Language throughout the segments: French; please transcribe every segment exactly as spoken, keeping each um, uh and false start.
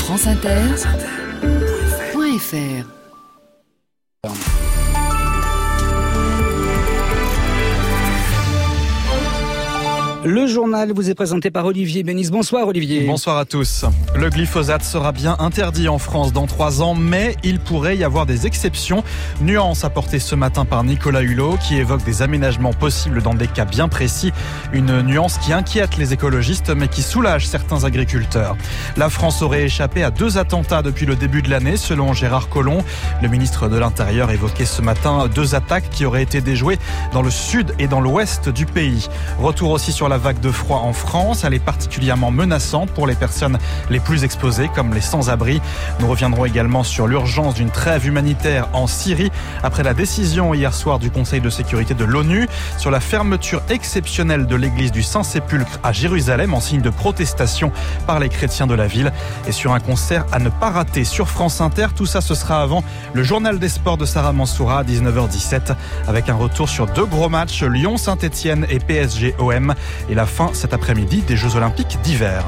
France Inter point F R. Le journal vous est présenté par Olivier Bénis. Bonsoir Olivier. Bonsoir à tous. Le glyphosate sera bien interdit en France dans trois ans, mais il pourrait y avoir des exceptions. Nuance apportée ce matin par Nicolas Hulot, qui évoque des aménagements possibles dans des cas bien précis. Une nuance qui inquiète les écologistes, mais qui soulage certains agriculteurs. La France aurait échappé à deux attentats depuis le début de l'année, selon Gérard Collomb. Le ministre de l'Intérieur évoquait ce matin deux attaques qui auraient été déjouées dans le sud et dans l'ouest du pays. Retour aussi sur la La vague de froid en France, elle est particulièrement menaçante pour les personnes les plus exposées, comme les sans-abri. Nous reviendrons également sur l'urgence d'une trêve humanitaire en Syrie, après la décision hier soir du Conseil de sécurité de l'ONU sur la fermeture exceptionnelle de l'église du Saint-Sépulcre à Jérusalem, en signe de protestation par les chrétiens de la ville, et sur un concert à ne pas rater sur France Inter. Tout ça, ce sera avant le journal des sports de Sarah Mansoura à dix-neuf heures dix-sept, avec un retour sur deux gros matchs, Lyon-Saint-Etienne et P S G O M. Et la fin cet après-midi des Jeux Olympiques d'hiver.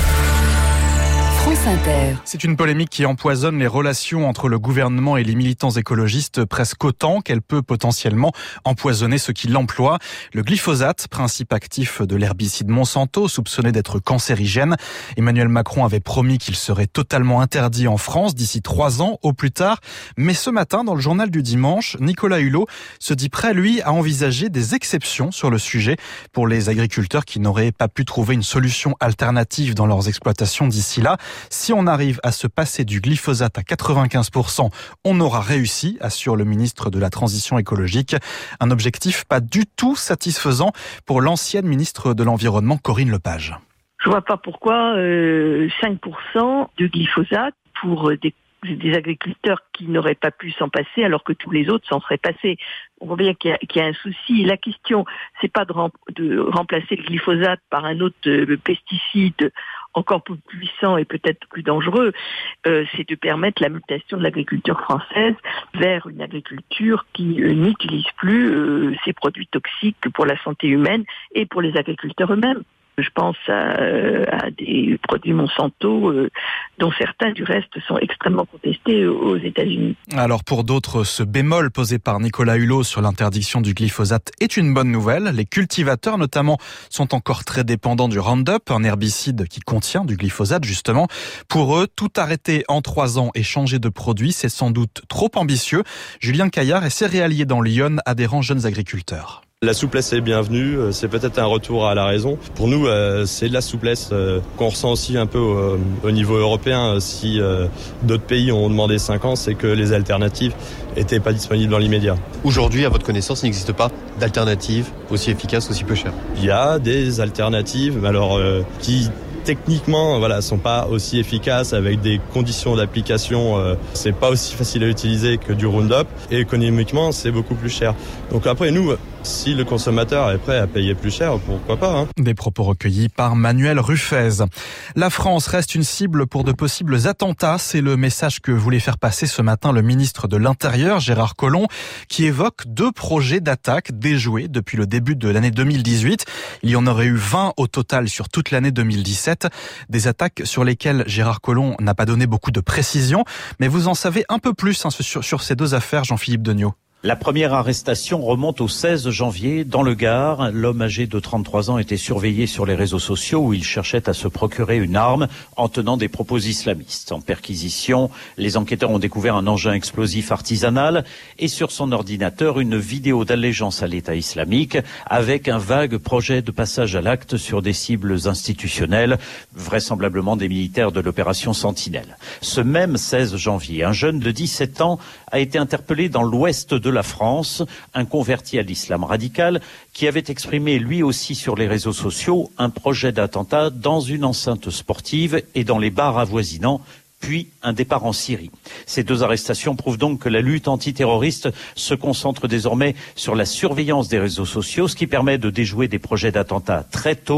France Inter. C'est une polémique qui empoisonne les relations entre le gouvernement et les militants écologistes presque autant qu'elle peut potentiellement empoisonner ceux qui l'emploient. Le glyphosate, principe actif de l'herbicide Monsanto, soupçonné d'être cancérigène. Emmanuel Macron avait promis qu'il serait totalement interdit en France d'ici trois ans au plus tard. Mais ce matin, dans le journal du dimanche, Nicolas Hulot se dit prêt, lui, à envisager des exceptions sur le sujet pour les agriculteurs qui n'auraient pas pu trouver une solution alternative dans leurs exploitations d'ici là. Si on arrive à se passer du glyphosate à quatre-vingt-quinze pour cent, on aura réussi, assure le ministre de la Transition écologique. Un objectif pas du tout satisfaisant pour l'ancienne ministre de l'Environnement, Corinne Lepage. Je vois pas pourquoi euh, cinq pour cent de glyphosate pour des, des agriculteurs qui n'auraient pas pu s'en passer alors que tous les autres s'en seraient passés. On voit bien qu'il y a, qu'il y a un souci. La question, c'est pas de, rem, de remplacer le glyphosate par un autre euh, pesticide encore plus puissant et peut-être plus dangereux, euh, c'est de permettre la mutation de l'agriculture française vers une agriculture qui euh, n'utilise plus euh, ces produits toxiques pour la santé humaine et pour les agriculteurs eux-mêmes. Je pense à, à des produits Monsanto, euh, dont certains, du reste, sont extrêmement contestés aux États-Unis. Alors pour d'autres, ce bémol posé par Nicolas Hulot sur l'interdiction du glyphosate est une bonne nouvelle. Les cultivateurs, notamment, sont encore très dépendants du Roundup, un herbicide qui contient du glyphosate, justement. Pour eux, tout arrêter en trois ans et changer de produit, c'est sans doute trop ambitieux. Julien Caillard est céréalier dans l'Yonne, adhérent jeunes agriculteurs. La souplesse est bienvenue, c'est peut-être un retour à la raison. Pour nous, c'est de la souplesse qu'on ressent aussi un peu au niveau européen. Si d'autres pays ont demandé cinq ans, c'est que les alternatives n'étaient pas disponibles dans l'immédiat. Aujourd'hui, à votre connaissance, il n'existe pas d'alternative aussi efficace, aussi peu chère. Il y a des alternatives, mais alors qui techniquement, voilà, sont pas aussi efficaces, avec des conditions d'application, euh, c'est pas aussi facile à utiliser que du Roundup, et économiquement, c'est beaucoup plus cher. Donc après, nous, si le consommateur est prêt à payer plus cher, pourquoi pas, hein. Des propos recueillis par Manuel Ruffez. La France reste une cible pour de possibles attentats. C'est le message que voulait faire passer ce matin le ministre de l'Intérieur, Gérard Collomb, qui évoque deux projets d'attaque déjoués depuis le début de l'année deux mille dix-huit. Il y en aurait eu vingt au total sur toute l'année deux mille dix-sept. Des attaques sur lesquelles Gérard Collomb n'a pas donné beaucoup de précision. Mais vous en savez un peu plus hein, sur, sur ces deux affaires, Jean-Philippe Degnaud. La première arrestation remonte au seize janvier dans le Gard. L'homme âgé de trente-trois ans était surveillé sur les réseaux sociaux où il cherchait à se procurer une arme en tenant des propos islamistes. En perquisition, les enquêteurs ont découvert un engin explosif artisanal et sur son ordinateur une vidéo d'allégeance à l'État islamique avec un vague projet de passage à l'acte sur des cibles institutionnelles, vraisemblablement des militaires de l'opération Sentinelle. Ce même seize janvier, un jeune de dix-sept ans a été interpellé dans l'ouest de la France, un converti à l'islam radical qui avait exprimé lui aussi sur les réseaux sociaux un projet d'attentat dans une enceinte sportive et dans les bars avoisinants, puis un départ en Syrie. Ces deux arrestations prouvent donc que la lutte antiterroriste se concentre désormais sur la surveillance des réseaux sociaux, ce qui permet de déjouer des projets d'attentats très tôt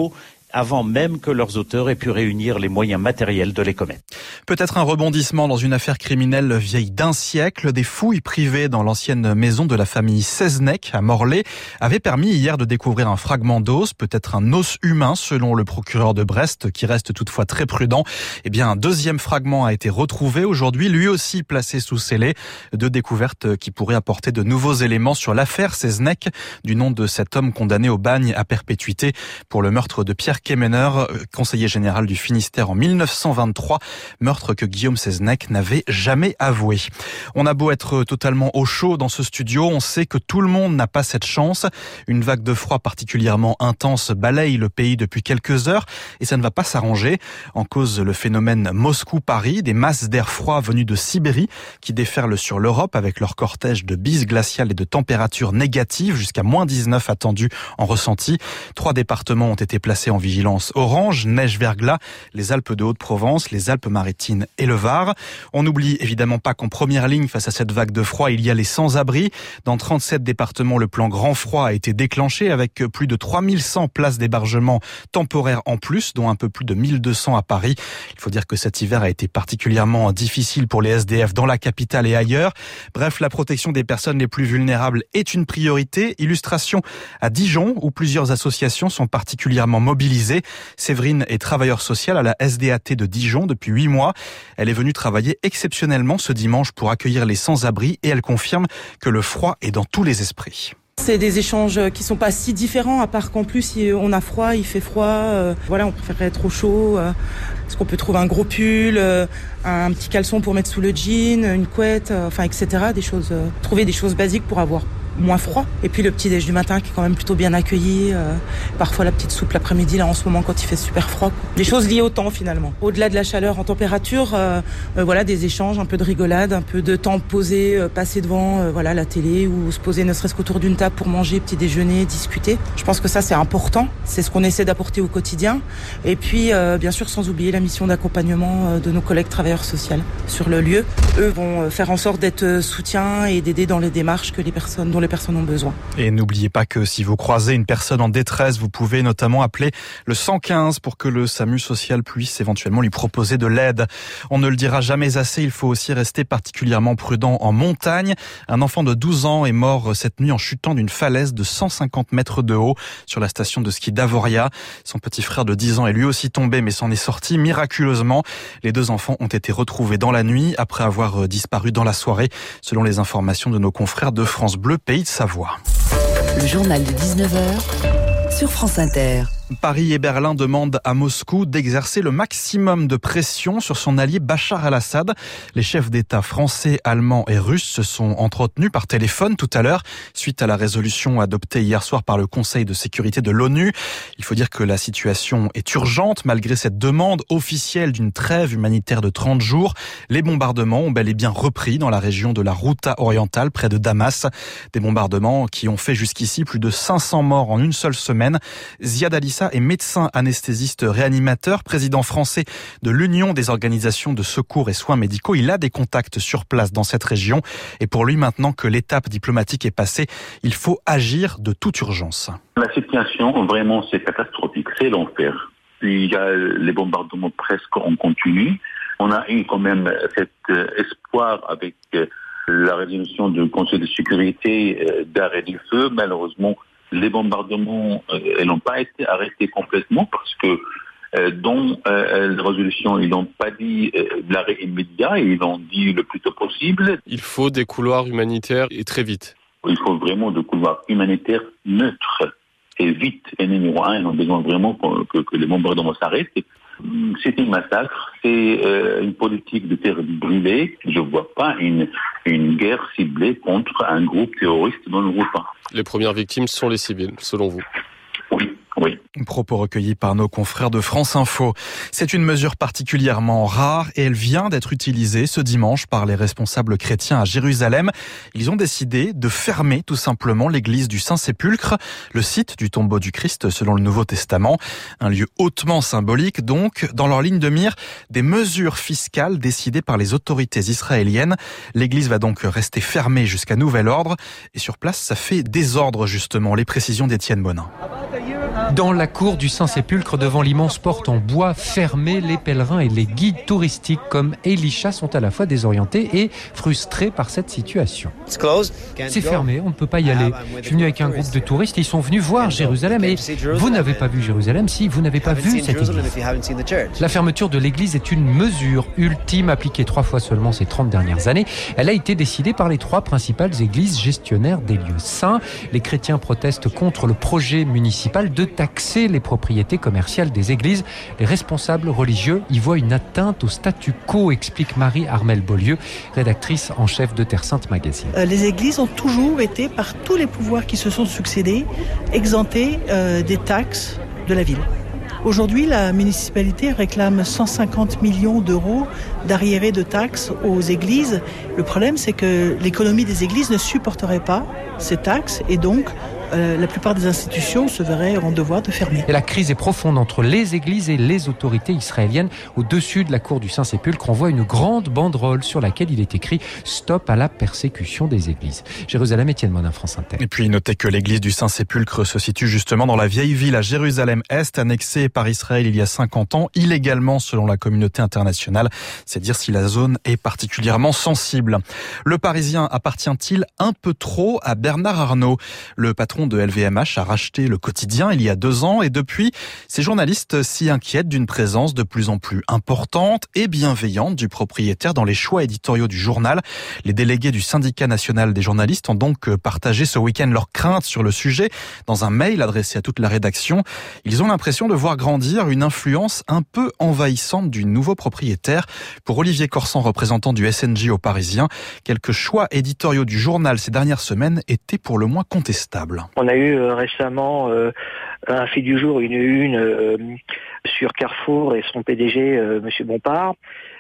avant même que leurs auteurs aient pu réunir les moyens matériels de les commettre. Peut-être un rebondissement dans une affaire criminelle vieille d'un siècle. Des fouilles privées dans l'ancienne maison de la famille Seznec à Morlaix avaient permis hier de découvrir un fragment d'os, peut-être un os humain selon le procureur de Brest qui reste toutefois très prudent. Eh bien, un deuxième fragment a été retrouvé aujourd'hui, lui aussi placé sous scellé. Deux découvertes qui pourraient apporter de nouveaux éléments sur l'affaire Seznec, du nom de cet homme condamné au bagne à perpétuité pour le meurtre de Pierre Kemener, conseiller général du Finistère en mille neuf cent vingt-trois, meurtre que Guillaume Seznec n'avait jamais avoué. On a beau être totalement au chaud dans ce studio, on sait que tout le monde n'a pas cette chance. Une vague de froid particulièrement intense balaye le pays depuis quelques heures et ça ne va pas s'arranger. En cause, le phénomène Moscou-Paris, des masses d'air froid venues de Sibérie qui déferlent sur l'Europe avec leur cortège de bises glaciales et de températures négatives jusqu'à moins dix-neuf attendues en ressenti. Trois départements ont été placés en vigilance orange, neige-verglas, les Alpes de Haute-Provence, les Alpes-Maritimes et le Var. On n'oublie évidemment pas qu'en première ligne face à cette vague de froid, il y a les sans-abri. Dans trente-sept départements, le plan grand froid a été déclenché avec plus de trois mille cent places d'hébergement temporaires en plus, dont un peu plus de mille deux cents à Paris. Il faut dire que cet hiver a été particulièrement difficile pour les S D F dans la capitale et ailleurs. Bref, la protection des personnes les plus vulnérables est une priorité. Illustration à Dijon, où plusieurs associations sont particulièrement mobilisées. Séverine est travailleure sociale à la S D A T de Dijon depuis huit mois. Elle est venue travailler exceptionnellement ce dimanche pour accueillir les sans-abri et elle confirme que le froid est dans tous les esprits. C'est des échanges qui sont pas si différents, à part qu'en plus on a froid, il fait froid, euh, voilà, on préférerait être au chaud. Euh, est-ce qu'on peut trouver un gros pull, euh, un petit caleçon pour mettre sous le jean, une couette, euh, enfin et cetera. Des choses, euh, trouver des choses basiques pour avoir moins froid. Et puis le petit déj du matin qui est quand même plutôt bien accueilli. Euh, parfois la petite soupe l'après-midi là en ce moment quand il fait super froid. Des choses liées au temps finalement. Au-delà de la chaleur en température, euh, euh, voilà des échanges, un peu de rigolade, un peu de temps posé, euh, passer devant euh, voilà la télé ou se poser ne serait-ce qu'autour d'une table pour manger, petit déjeuner, discuter. Je pense que ça c'est important. C'est ce qu'on essaie d'apporter au quotidien. Et puis euh, bien sûr sans oublier la mission d'accompagnement euh, de nos collègues travailleurs sociaux sur le lieu. Eux vont euh, faire en sorte d'être euh, soutien et d'aider dans les démarches que les personnes dont les personnes ont besoin. Et n'oubliez pas que si vous croisez une personne en détresse, vous pouvez notamment appeler le cent quinze pour que le SAMU social puisse éventuellement lui proposer de l'aide. On ne le dira jamais assez, il faut aussi rester particulièrement prudent en montagne. Un enfant de douze ans est mort cette nuit en chutant d'une falaise de cent cinquante mètres de haut sur la station de ski d'Avoria. Son petit frère de dix ans est lui aussi tombé mais s'en est sorti miraculeusement. Les deux enfants ont été retrouvés dans la nuit après avoir disparu dans la soirée, selon les informations de nos confrères de France Bleu Pays de Savoie. Le journal de dix-neuf heures sur France Inter. Paris et Berlin demandent à Moscou d'exercer le maximum de pression sur son allié Bachar al-Assad. Les chefs d'État français, allemands et russes se sont entretenus par téléphone tout à l'heure suite à la résolution adoptée hier soir par le Conseil de sécurité de l'ONU. Il faut dire que la situation est urgente malgré cette demande officielle d'une trêve humanitaire de trente jours. Les bombardements ont bel et bien repris dans la région de la Ghouta orientale près de Damas. Des bombardements qui ont fait jusqu'ici plus de cinq cents morts en une seule semaine. Ziad Ali est médecin anesthésiste réanimateur, président français de l'Union des organisations de secours et soins médicaux. Il a des contacts sur place dans cette région et pour lui, maintenant que l'étape diplomatique est passée, il faut agir de toute urgence. La situation, vraiment, c'est catastrophique, c'est l'enfer. Il y a les bombardements presque en continu. On a eu quand même cet espoir avec la résolution du Conseil de sécurité d'arrêt du feu. Malheureusement, les bombardements euh, n'ont pas été arrêtés complètement parce que euh, dans euh, la résolution, ils n'ont pas dit euh, l'arrêt immédiat, ils l'ont dit le plus tôt possible. Il faut des couloirs humanitaires et très vite. Il faut vraiment des couloirs humanitaires neutres et vite. Et numéro un, ils ont besoin vraiment que, que les bombardements s'arrêtent. C'est un massacre, c'est euh, une politique de terre brûlée. Je ne vois pas une, une guerre ciblée contre un groupe terroriste dans le groupe. Les premières victimes sont les civils, selon vous? Oui, oui. Propos recueillis par nos confrères de France Info. C'est une mesure particulièrement rare et elle vient d'être utilisée ce dimanche par les responsables chrétiens à Jérusalem. Ils ont décidé de fermer tout simplement l'église du Saint-Sépulcre, le site du tombeau du Christ selon le Nouveau Testament. Un lieu hautement symbolique donc. Dans leur ligne de mire, des mesures fiscales décidées par les autorités israéliennes. L'église va donc rester fermée jusqu'à nouvel ordre. Et sur place, ça fait désordre justement. Les précisions d'Étienne Bonin. Dans la cour du Saint-Sépulcre, devant l'immense porte en bois fermée, les pèlerins et les guides touristiques comme Elisha sont à la fois désorientés et frustrés par cette situation. C'est fermé, on ne peut pas y aller. Je suis venu avec un groupe de touristes, ils sont venus voir Jérusalem et vous n'avez pas vu Jérusalem si vous n'avez pas vu cette église. La fermeture de l'église est une mesure ultime appliquée trois fois seulement ces trente dernières années. Elle a été décidée par les trois principales églises gestionnaires des lieux saints. Les chrétiens protestent contre le projet municipal de taxer les propriétés commerciales des églises. Les responsables religieux y voient une atteinte au statu quo, explique Marie-Armelle Beaulieu, rédactrice en chef de Terre Sainte Magazine. Euh, les églises ont toujours été, par tous les pouvoirs qui se sont succédés, exemptées euh, des taxes de la ville. Aujourd'hui, la municipalité réclame cent cinquante millions d'euros d'arriérés de taxes aux églises. Le problème, c'est que l'économie des églises ne supporterait pas ces taxes et donc euh, la plupart des institutions se verraient en devoir de fermer. Et la crise est profonde entre les églises et les autorités israéliennes. Au-dessus de la cour du Saint-Sépulcre, on voit une grande banderole sur laquelle il est écrit « Stop à la persécution des églises ». Jérusalem, Étienne Monin, France Inter. Et puis notez que l'église du Saint-Sépulcre se situe justement dans la vieille ville à Jérusalem-Est, annexée par Israël il y a cinquante ans, illégalement selon la communauté internationale. C'est dire si la zone est particulièrement sensible. Le Parisien appartient-il un peu trop à Bernard Arnault? Le patron de L V M H a racheté le quotidien il y a deux ans et depuis, ces journalistes s'y inquiètent d'une présence de plus en plus importante et bienveillante du propriétaire dans les choix éditoriaux du journal. Les délégués du syndicat national des journalistes ont donc partagé ce week-end leurs craintes sur le sujet dans un mail adressé à toute la rédaction. Ils ont l'impression de voir grandir une influence un peu envahissante du nouveau propriétaire. Pour Olivier Corsan, représentant du S N J au Parisien, quelques choix éditoriaux du journal ces dernières semaines étaient pour le moins contestables. On a eu euh, récemment euh, un fait du jour, une une euh, sur Carrefour et son P D G, euh, Monsieur Bompard,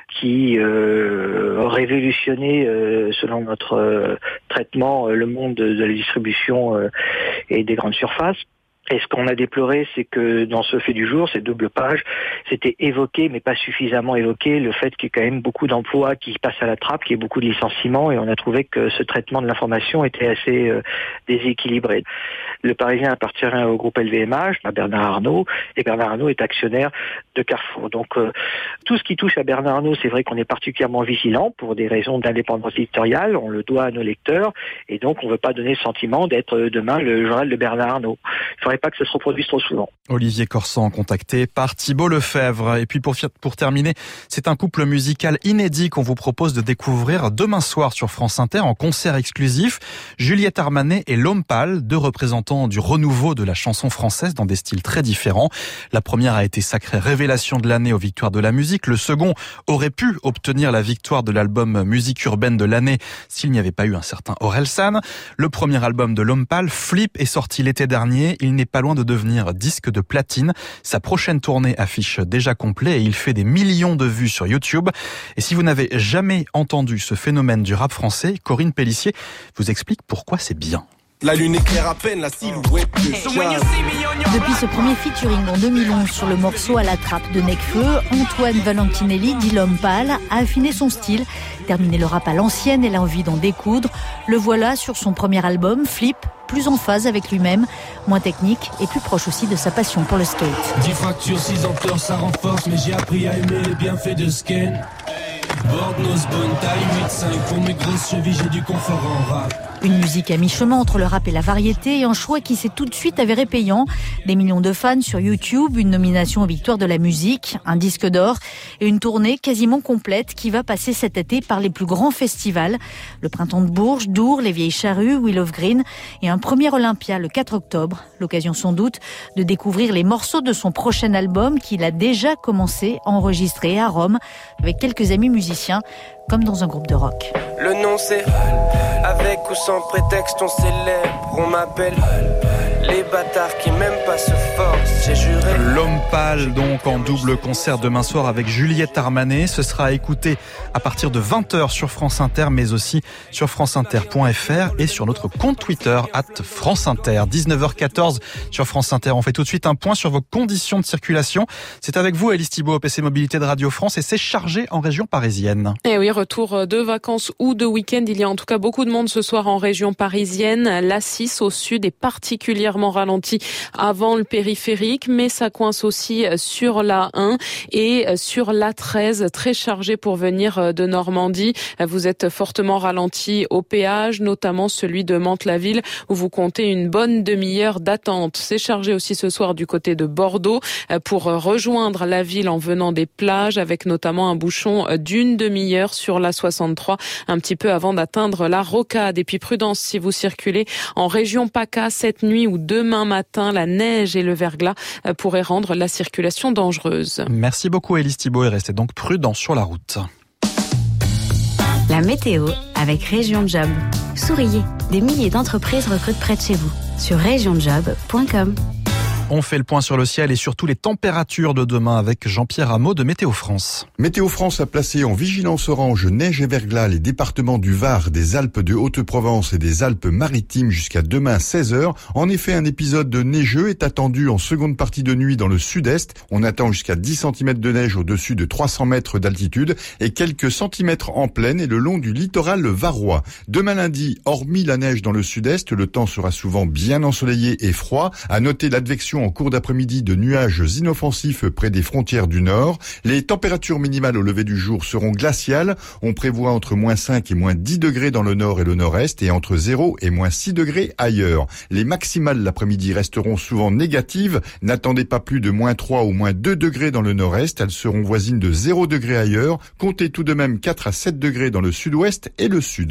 qui euh, révolutionnait, euh, selon notre euh, traitement, euh, le monde de, de la distribution euh, et des grandes surfaces. Et ce qu'on a déploré, c'est que dans ce fait du jour, ces doubles pages, c'était évoqué, mais pas suffisamment évoqué, le fait qu'il y ait quand même beaucoup d'emplois qui passent à la trappe, qu'il y ait beaucoup de licenciements, et on a trouvé que ce traitement de l'information était assez euh, déséquilibré. Le Parisien appartient au groupe L V M H, à Bernard Arnault, et Bernard Arnault est actionnaire de Carrefour. Donc euh, tout ce qui touche à Bernard Arnault, c'est vrai qu'on est particulièrement vigilant pour des raisons d'indépendance éditoriale, on le doit à nos lecteurs, et donc on ne veut pas donner le sentiment d'être demain le journal de Bernard Arnault. Il faudrait pas que ça se reproduise trop souvent. Olivier Corsan, contacté par Thibault Lefebvre. Et puis pour, pour terminer, c'est un couple musical inédit qu'on vous propose de découvrir demain soir sur France Inter en concert exclusif. Juliette Armanet et L'Homme Pâle, deux représentants du renouveau de la chanson française dans des styles très différents. La première a été sacrée révélation de l'année aux Victoires de la musique. Le second aurait pu obtenir la victoire de l'album musique urbaine de l'année s'il n'y avait pas eu un certain Orelsan. Le premier album de L'Homme Pâle, Flip, est sorti l'été dernier. Il n'est pas loin de devenir disque de platine. Sa prochaine tournée affiche déjà complet et il fait des millions de vues sur YouTube. Et si vous n'avez jamais entendu ce phénomène du rap français, Corinne Pellissier vous explique pourquoi c'est bien. La lune éclaire à peine la silhouette de Chaz. Depuis ce premier featuring en deux mille onze sur le morceau À la trappe de Necfeu, Antoine Valentinelli, dit L'Homme Pâle, a affiné son style, terminé le rap à l'ancienne et l'envie d'en découdre. Le voilà sur son premier album, Flip, plus en phase avec lui-même, moins technique et plus proche aussi de sa passion pour le skate. dix fractures, six entorses, ça renforce, mais j'ai appris à aimer les bienfaits de skate. Bordeaux, bonne taille, huit cinq, pour mes grosses chevilles, j'ai du confort en rap. Une musique à mi-chemin entre le rap et la variété et un choix qui s'est tout de suite avéré payant. Des millions de fans sur YouTube, une nomination aux Victoires de la musique, un disque d'or et une tournée quasiment complète qui va passer cet été par les plus grands festivals. Le Printemps de Bourges, Dour, les Vieilles Charrues, Wheel of Green et un premier Olympia le quatre octobre. L'occasion sans doute de découvrir les morceaux de son prochain album qu'il a déjà commencé à enregistrer à Rome avec quelques amis musiciens comme dans un groupe de rock. Le nom c'est avec ou sans prétexte on célèbre, on m'appelle les bâtards qui m'aiment pas se forcent, j'ai juré. L'Homme Pâle donc en double concert demain soir avec Juliette Armanet. Ce sera à écouter à partir de vingt heures sur France Inter mais aussi sur franceinter point f r et sur notre compte Twitter arobase France Inter. dix-neuf heures quatorze sur France Inter. On fait tout de suite un point sur vos conditions de circulation. C'est avec vous Alice Thibault au P C Mobilité de Radio France et c'est chargé en région parisienne. Et oui, retour de vacances ou de week-end. Il y a en tout cas beaucoup de monde ce soir en région parisienne. L'A six au sud est particulièrement légèrement ralenti avant le périphérique, mais ça coince aussi sur l'A un et sur l'A treize, très chargé pour venir de Normandie. Vous êtes fortement ralenti au péage, notamment celui de Mantes-la-Ville, où vous comptez une bonne demi-heure d'attente. C'est chargé aussi ce soir du côté de Bordeaux pour rejoindre la ville en venant des plages, avec notamment un bouchon d'une demi-heure sur l'A soixante-trois, un petit peu avant d'atteindre la Rocade. Et puis prudence si vous circulez en région PACA cette nuit ou demain matin, la neige et le verglas pourraient rendre la circulation dangereuse. Merci beaucoup Élise Thibault et restez donc prudents sur la route. La météo avec Région Job. Souriez, des milliers d'entreprises recrutent près de chez vous sur région job point com. On fait le point sur le ciel et surtout les températures de demain avec Jean-Pierre Hameau de Météo France. Météo France a placé en vigilance orange neige et verglas les départements du Var, des Alpes de Haute-Provence et des Alpes-Maritimes jusqu'à demain seize heures. En effet, un épisode neigeux est attendu en seconde partie de nuit dans le sud-est. On attend jusqu'à dix centimètres de neige au-dessus de trois cents mètres d'altitude et quelques centimètres en plaine et le long du littoral varois. Demain lundi, hormis la neige dans le sud-est, le temps sera souvent bien ensoleillé et froid. À noter l'advection en cours d'après-midi de nuages inoffensifs près des frontières du nord. Les températures minimales au lever du jour seront glaciales. On prévoit entre moins cinq et moins dix degrés dans le nord et le nord-est et entre zéro et moins six degrés ailleurs. Les maximales l'après-midi resteront souvent négatives. N'attendez pas plus de moins trois ou moins deux degrés dans le nord-est. Elles seront voisines de zéro degré ailleurs. Comptez tout de même quatre à sept degrés dans le sud-ouest et le sud.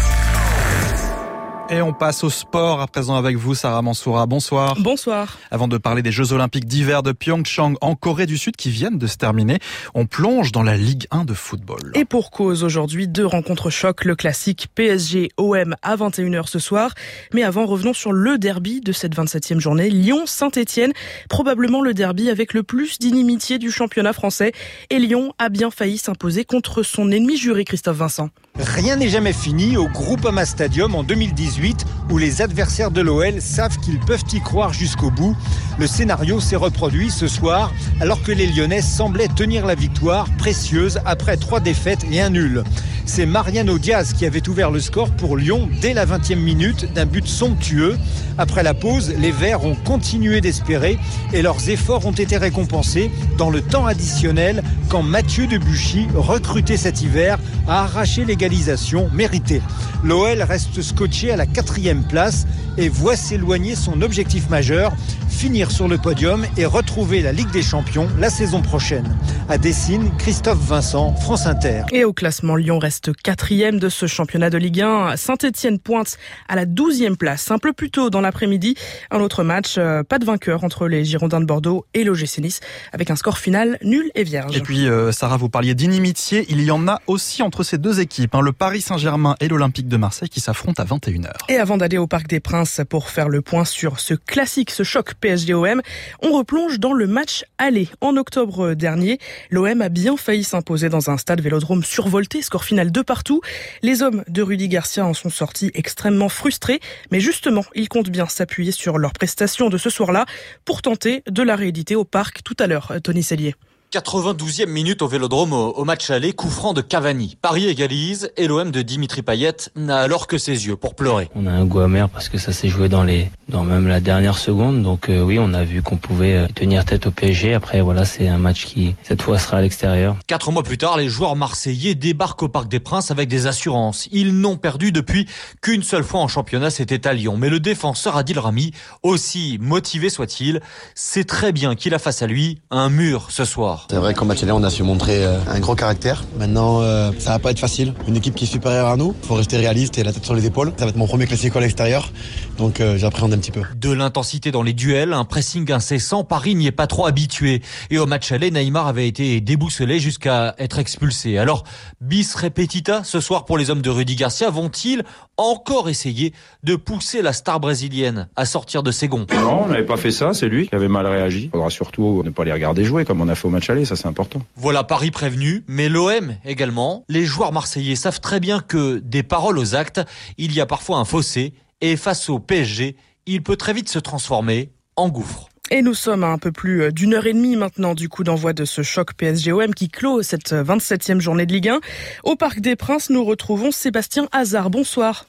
Et on passe au sport à présent avec vous, Sarah Mansoura. Bonsoir. Bonsoir. Avant de parler des Jeux Olympiques d'hiver de Pyeongchang en Corée du Sud qui viennent de se terminer, on plonge dans la Ligue un de football. Et pour cause, aujourd'hui, deux rencontres choc, le classique P S G O M à vingt et une heures ce soir. Mais avant, revenons sur le derby de cette vingt-septième journée, Lyon-Saint-Etienne. Probablement le derby avec le plus d'inimitié du championnat français. Et Lyon a bien failli s'imposer contre son ennemi juré, Christophe Vincent. Rien n'est jamais fini au Groupama Stadium en deux mille dix-huit, où les adversaires de l'O L savent qu'ils peuvent y croire jusqu'au bout. Le scénario s'est reproduit ce soir, alors que les Lyonnais semblaient tenir la victoire précieuse après trois défaites et un nul. C'est Mariano Diaz qui avait ouvert le score pour Lyon dès la vingtième minute d'un but somptueux. Après la pause, les Verts ont continué d'espérer et leurs efforts ont été récompensés dans le temps additionnel quand Mathieu Debuchy, recruté cet hiver, a arraché l'égalisation méritée. L'O L reste scotché à la quatrième place et voit s'éloigner son objectif majeur, finir sur le podium et retrouver la Ligue des Champions la saison prochaine. À Dessine, Christophe Vincent, France Inter. Et au classement, Lyon reste quatrième de ce championnat de Ligue un. Saint-Etienne pointe à la douzième place. Un peu plus tôt dans l'après-midi, un autre match, euh, pas de vainqueur entre les Girondins de Bordeaux et l'O G C Nice, avec un score final nul et vierge. Et puis, euh, Sarah, vous parliez d'inimitié. Il y en a aussi entre ces deux équipes, hein, le Paris Saint-Germain et l'Olympique de Marseille qui s'affrontent à vingt et une heures. Et avant d'aller au Parc des Princes pour faire le point sur ce classique, ce choc P S G O M, on replonge dans le match aller. En octobre dernier, l'O M a bien failli s'imposer dans un stade Vélodrome survolté, score final de partout. Les hommes de Rudy Garcia en sont sortis extrêmement frustrés, mais justement, ils comptent bien s'appuyer sur leurs prestations de ce soir-là pour tenter de la rééditer au Parc tout à l'heure. Tony Sellier. quatre-vingt-douzième minute au Vélodrome au, au match aller, coup franc de Cavani. Paris égalise et l'O M de Dimitri Payet n'a alors que ses yeux pour pleurer. On a un goût amer parce que ça s'est joué dans les, dans même la dernière seconde. Donc euh, oui, on a vu qu'on pouvait euh, tenir tête au P S G. Après voilà, c'est un match qui cette fois sera à l'extérieur. Quatre mois plus tard, les joueurs marseillais débarquent au Parc des Princes avec des assurances. Ils n'ont perdu depuis qu'une seule fois en championnat, c'était à Lyon. Mais le défenseur Adil Rami, aussi motivé soit-il, sait très bien qu'il a face à lui un mur ce soir. C'est vrai qu'en match aller, on a su montrer euh, un gros caractère. Maintenant, euh, ça va pas être facile. Une équipe qui est supérieure à nous, faut rester réaliste et la tête sur les épaules. Ça va être mon premier classico à l'extérieur, donc euh, j'appréhende un petit peu. De l'intensité dans les duels, un pressing incessant, Paris n'y est pas trop habitué. Et au match aller, Neymar avait été déboussolé jusqu'à être expulsé. Alors, bis repetita, ce soir pour les hommes de Rudy Garcia, vont-ils encore essayer de pousser la star brésilienne à sortir de ses gonds? Non, on n'avait pas fait ça, c'est lui qui avait mal réagi. Il faudra surtout ne pas les regarder jouer comme on a fait au match aller, ça c'est important. Voilà Paris prévenu, mais l'O M également. Les joueurs marseillais savent très bien que des paroles aux actes, il y a parfois un fossé, et face au P S G, il peut très vite se transformer en gouffre. Et nous sommes à un peu plus d'une heure et demie maintenant du coup d'envoi de ce choc P S G O M qui clôt cette vingt-septième journée de Ligue un. Au Parc des Princes, nous retrouvons Sébastien Hazard. Bonsoir.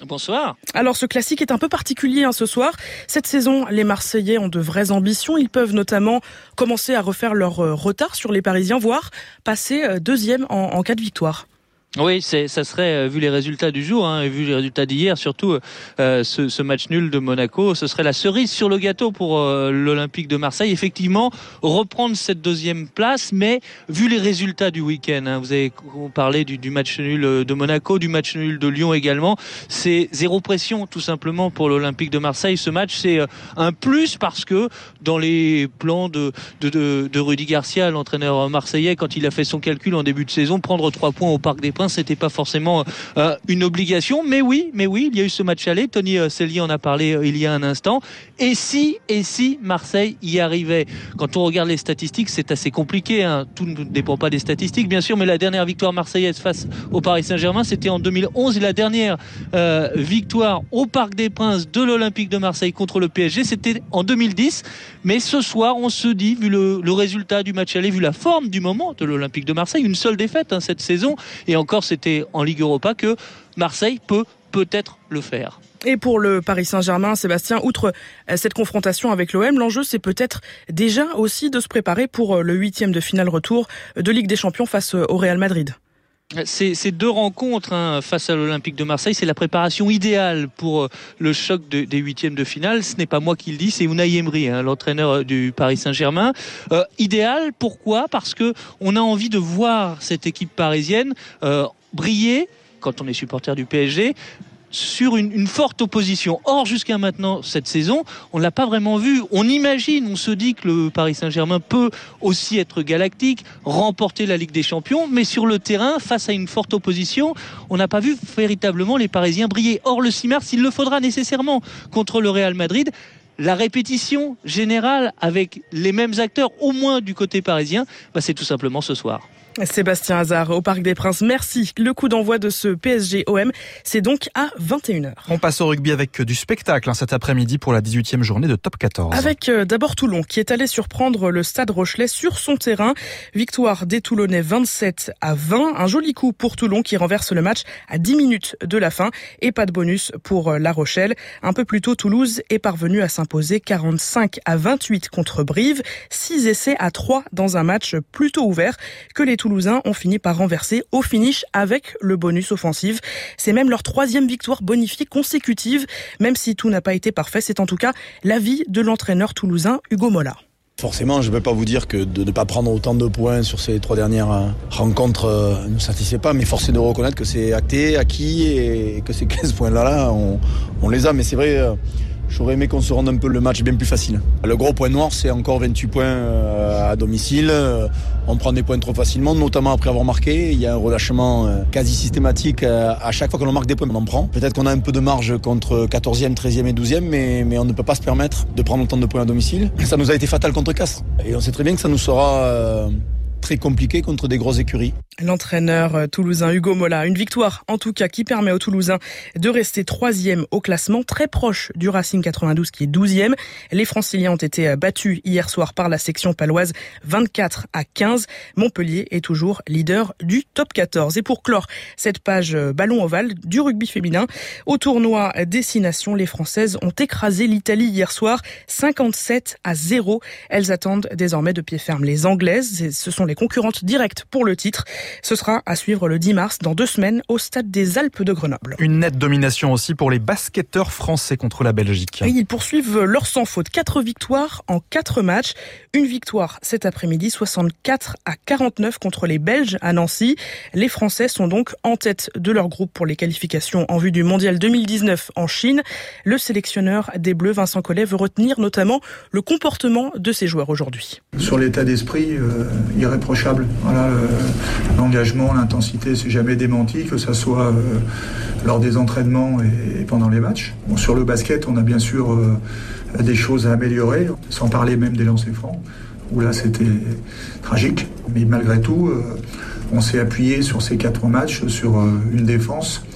Bonsoir. Alors ce classique est un peu particulier hein, ce soir. Cette saison, les Marseillais ont de vraies ambitions. Ils peuvent notamment commencer à refaire leur retard sur les Parisiens, voire passer deuxième en, en cas de victoire. Oui, c'est, ça serait, vu les résultats du jour, hein, et vu les résultats d'hier, surtout euh, ce, ce match nul de Monaco, ce serait la cerise sur le gâteau pour euh, l'Olympique de Marseille. Effectivement, reprendre cette deuxième place, mais vu les résultats du week-end, hein, vous avez parlé du, du match nul de Monaco, du match nul de Lyon également, c'est zéro pression tout simplement pour l'Olympique de Marseille. Ce match, c'est un plus parce que dans les plans de, de, de, de Rudy Garcia, l'entraîneur marseillais, quand il a fait son calcul en début de saison, prendre trois points au Parc des Princes, c'était pas forcément euh, une obligation, mais oui, mais oui, il y a eu ce match aller. Tony euh, Sellier en a parlé euh, il y a un instant. Et si, et si Marseille y arrivait? Quand on regarde les statistiques, c'est assez compliqué. Hein. Tout ne dépend pas des statistiques, bien sûr, mais la dernière victoire marseillaise face au Paris Saint-Germain, c'était en deux mille onze. Et la dernière euh, victoire au Parc des Princes de l'Olympique de Marseille contre le P S G, c'était en deux mille dix. Mais ce soir, on se dit, vu le, le résultat du match aller, vu la forme du moment de l'Olympique de Marseille, une seule défaite hein, cette saison, et encore c'était en Ligue Europa, que Marseille peut peut-être le faire. Et pour le Paris Saint-Germain, Sébastien, outre cette confrontation avec l'O M, l'enjeu c'est peut-être déjà aussi de se préparer pour le huitième de finale retour de Ligue des Champions face au Real Madrid. Ces, ces deux rencontres hein, face à l'Olympique de Marseille, c'est la préparation idéale pour le choc de, des huitièmes de finale. Ce n'est pas moi qui le dis, c'est Unai Emery, hein, l'entraîneur du Paris Saint-Germain. Euh, idéal, pourquoi ? Parce que on a envie de voir cette équipe parisienne euh, briller, quand on est supporter du P S G, sur une, une forte opposition. Or, jusqu'à maintenant, cette saison, on ne l'a pas vraiment vu. On imagine, on se dit que le Paris Saint-Germain peut aussi être galactique, remporter la Ligue des Champions, mais sur le terrain, face à une forte opposition, on n'a pas vu véritablement les Parisiens briller. Or, le six mars, il le faudra nécessairement contre le Real Madrid. La répétition générale avec les mêmes acteurs, au moins du côté parisien, bah c'est tout simplement ce soir. Sébastien Hazard au Parc des Princes, merci. Le coup d'envoi de ce P S G O M, c'est donc à vingt et une heures. On passe au rugby avec du spectacle hein, cet après-midi pour la dix-huitième journée de Top quatorze. Avec euh, d'abord Toulon qui est allé surprendre le Stade Rochelais sur son terrain. Victoire des Toulonnais vingt-sept à vingt. Un joli coup pour Toulon qui renverse le match à dix minutes de la fin. Et pas de bonus pour La Rochelle. Un peu plus tôt, Toulouse est parvenu à s'imposer quarante-cinq à vingt-huit contre Brive. six essais à trois dans un match plutôt ouvert que les Toulousains ont fini par renverser au finish avec le bonus offensif. C'est même leur troisième victoire bonifiée consécutive. Même si tout n'a pas été parfait, c'est en tout cas l'avis de l'entraîneur toulousain Hugo Mola. Forcément, je ne peux pas vous dire que de ne pas prendre autant de points sur ces trois dernières rencontres ne nous satisfait pas, mais force est de reconnaître que c'est acté, acquis et que ces quinze points-là, là, on, on les a. Mais c'est vrai, j'aurais aimé qu'on se rende un peu le match bien plus facile. Le gros point noir, c'est encore vingt-huit points à domicile. On prend des points trop facilement, notamment après avoir marqué. Il y a un relâchement quasi systématique. À chaque fois que l'on marque des points, on en prend. Peut-être qu'on a un peu de marge contre quatorzième, treizième et douzième, mais, mais on ne peut pas se permettre de prendre autant de points à domicile. Ça nous a été fatal contre Castres. Et on sait très bien que ça nous sera euh, très compliqué contre des grosses écuries. L'entraîneur toulousain Hugo Mola, une victoire en tout cas qui permet aux Toulousains de rester troisième au classement, très proche du Racing quatre-vingt-douze qui est douzième. Les Franciliens ont été battus hier soir par la section paloise vingt-quatre à quinze. Montpellier est toujours leader du top quatorze. Et pour clore cette page ballon ovale du rugby féminin, au tournoi Destination, les Françaises ont écrasé l'Italie hier soir cinquante-sept à zéro. Elles attendent désormais de pied ferme les Anglaises. Ce sont les concurrentes directes pour le titre. Ce sera à suivre le dix mars, dans deux semaines, au stade des Alpes de Grenoble. Une nette domination aussi pour les basketteurs français contre la Belgique. Oui, ils poursuivent leur sans faute. Quatre victoires en quatre matchs. Une victoire cet après-midi, soixante-quatre à quarante-neuf contre les Belges à Nancy. Les Français sont donc en tête de leur groupe pour les qualifications en vue du Mondial deux mille dix-neuf en Chine. Le sélectionneur des Bleus, Vincent Collet, veut retenir notamment le comportement de ses joueurs aujourd'hui. Sur l'état d'esprit, euh, irréprochable. Voilà, euh, l'engagement, l'intensité, c'est jamais démenti, que ça soit euh, lors des entraînements et, et pendant les matchs. Bon, sur le basket, on a bien sûr euh, des choses à améliorer, sans parler même des lancers francs, où là c'était tragique. Mais malgré tout, euh, on s'est appuyé sur ces quatre matchs sur euh, une défense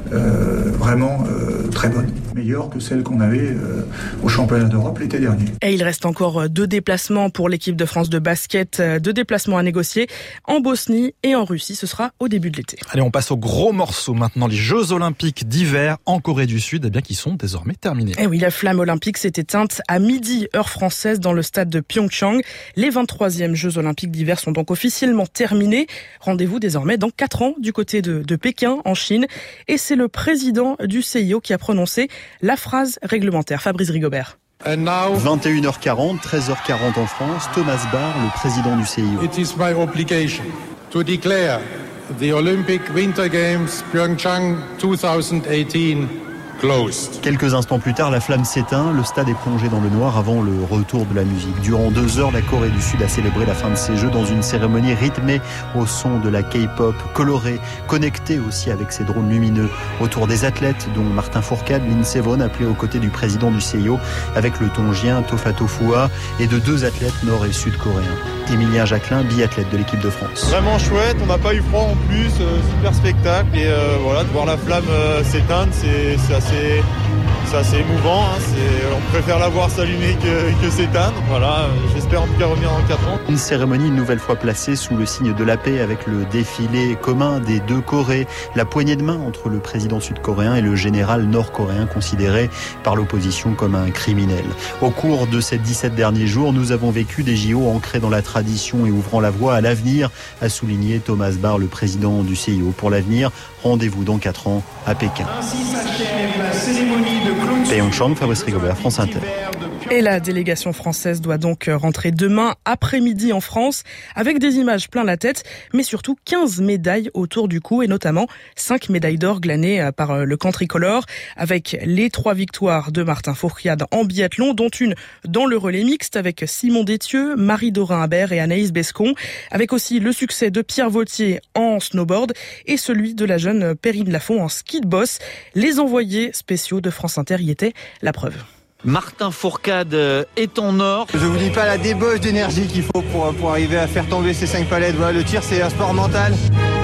euh, vraiment euh, très bonne, meilleure que celle qu'on avait euh, au championnat d'Europe l'été dernier. Et il reste encore deux déplacements pour l'équipe de France de basket, deux déplacements à négocier en Bosnie et en Russie. Ce sera au début de l'été. Allez, on passe au gros morceau maintenant, les Jeux Olympiques d'hiver en Corée du Sud, eh bien, qui sont désormais terminés. Et oui, la flamme olympique s'est éteinte à midi, heure française, dans le stade de Pyeongchang. Les vingt-troisièmes Jeux Olympiques d'hiver sont donc officiellement terminés. Rendez-vous désormais dans quatre ans du côté de, de Pékin, en Chine. Et c'est le président du C I O qui a prononcé la phrase réglementaire. Fabrice Rigobert. vingt et une heures quarante, treize heures quarante en France, Thomas Bach, le président du C I O. It is my obligation to declare the Olympic Winter Games Pyeongchang twenty eighteen closed. Quelques instants plus tard, la flamme s'éteint, le stade est plongé dans le noir avant le retour de la musique. Durant deux heures, la Corée du Sud a célébré la fin de ces Jeux dans une cérémonie rythmée au son de la K-pop, colorée, connectée aussi avec ses drones lumineux. Autour des athlètes, dont Martin Fourcade, Lindsey Vonn, appelé aux côtés du président du C I O, avec le tongien Tofato Fua, et de deux athlètes nord- et sud-coréens. Emilien Jacquelin, biathlète de l'équipe de France. Vraiment chouette, on n'a pas eu froid en plus, euh, super spectacle, et euh, voilà, de voir la flamme euh, s'éteindre, c'est, c'est assez C'est assez émouvant, hein. C'est, on préfère la voir s'allumer que, que s'éteindre. Voilà, j'espère en tout cas revenir dans quatre ans. Une cérémonie une nouvelle fois placée sous le signe de la paix avec le défilé commun des deux Corées, la poignée de main entre le président sud-coréen et le général nord-coréen considéré par l'opposition comme un criminel. Au cours de ces dix-sept derniers jours, nous avons vécu des J O ancrés dans la tradition et ouvrant la voie à l'avenir, a souligné Thomas Bach, le président du C I O. Pour l'avenir, rendez-vous dans quatre ans à Pékin. Ainsi s'achève la cérémonie de clôture. Pyeongchang, Fabrice Rigobert, France Inter. Et la délégation française doit donc rentrer demain après-midi en France avec des images plein la tête, mais surtout quinze médailles autour du cou et notamment cinq médailles d'or glanées par le camp tricolore avec les trois victoires de Martin Fourcade en biathlon, dont une dans le relais mixte avec Simon Détieux, Marie Dorin-Habert et Anaïs Bescon, avec aussi le succès de Pierre Vautier en snowboard et celui de la jeune Perrine Lafont en ski de boss. Les envoyés spéciaux de France Inter y étaient la preuve. Martin Fourcade est en or. Je vous dis pas la débauche d'énergie qu'il faut pour, pour arriver à faire tomber ces cinq palettes. Voilà, le tir, c'est un sport mental.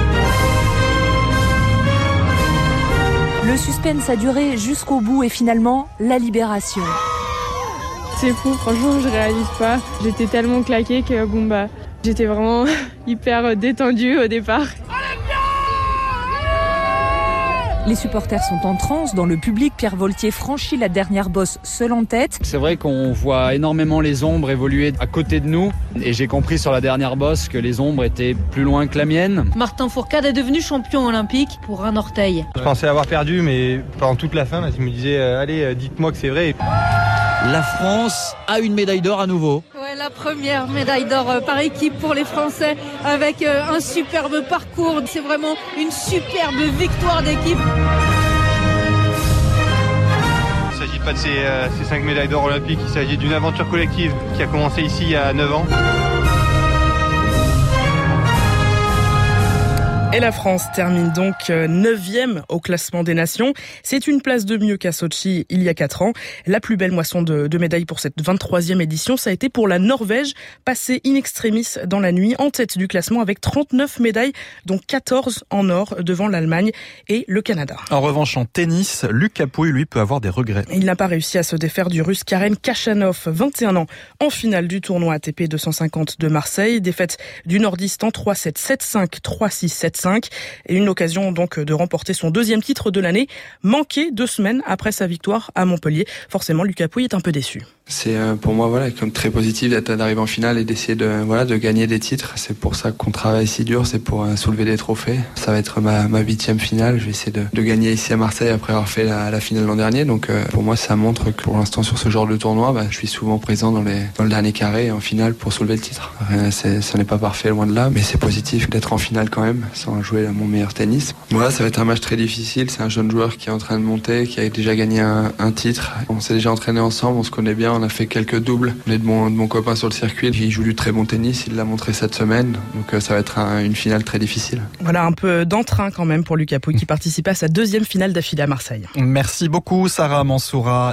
Le suspense a duré jusqu'au bout et finalement, la libération. C'est fou, franchement, je réalise pas. J'étais tellement claquée que bon bah, j'étais vraiment hyper détendue au départ. Les supporters sont en transe. Dans le public, Pierre Vautier franchit la dernière bosse seul en tête. C'est vrai qu'on voit énormément les ombres évoluer à côté de nous. Et j'ai compris sur la dernière bosse que les ombres étaient plus loin que la mienne. Martin Fourcade est devenu champion olympique pour un orteil. Je pensais avoir perdu, mais pendant toute la fin, je me disais, euh, allez, euh, dites-moi que c'est vrai. La France a une médaille d'or à nouveau. Ouais, la première médaille d'or par équipe pour les Français avec un superbe parcours. C'est vraiment une superbe victoire d'équipe. Il ne s'agit pas de ces, euh, ces cinq médailles d'or olympiques, il s'agit d'une aventure collective qui a commencé ici il y a neuf ans. Et la France termine donc neuvième au classement des nations. C'est une place de mieux qu'à Sochi il y a quatre ans. La plus belle moisson de, de médailles pour cette vingt-troisième édition, ça a été pour la Norvège, passée in extremis dans la nuit, en tête du classement avec trente-neuf médailles, dont quatorze en or devant l'Allemagne et le Canada. En revanche, en tennis, Lucas Pouille, lui, peut avoir des regrets. Il n'a pas réussi à se défaire du Russe Karen Khachanov, vingt et un ans, en finale du tournoi A T P deux cent cinquante de Marseille. Défaite du nordiste en trois sept, sept cinq, trois six, sept cinq. Et une occasion donc de remporter son deuxième titre de l'année, manqué deux semaines après sa victoire à Montpellier. Forcément, Lucas Pouille est un peu déçu. C'est pour moi voilà comme très positif d'être d'arriver en finale et d'essayer de voilà de gagner des titres. C'est pour ça qu'on travaille si dur, c'est pour soulever des trophées. Ça va être ma ma huitième finale. Je vais essayer de, de gagner ici à Marseille après avoir fait la, la finale l'an dernier. Donc euh, pour moi ça montre que pour l'instant sur ce genre de tournoi, bah, je suis souvent présent dans les dans le dernier carré et en finale pour soulever le titre. Euh, c'est, ça n'est pas parfait loin de là, mais c'est positif d'être en finale quand même sans jouer mon meilleur tennis. Voilà, ça va être un match très difficile. C'est un jeune joueur qui est en train de monter, qui a déjà gagné un, un titre. On s'est déjà entraîné ensemble, on se connaît bien. On a fait quelques doubles. On est de mon, de mon copain sur le circuit. Il joue du très bon tennis. Il l'a montré cette semaine. Donc euh, ça va être un, une finale très difficile. Voilà, un peu d'entrain quand même pour Lucas Pouille qui participe à sa deuxième finale d'affilée à Marseille. Merci beaucoup Sarah Mansoura.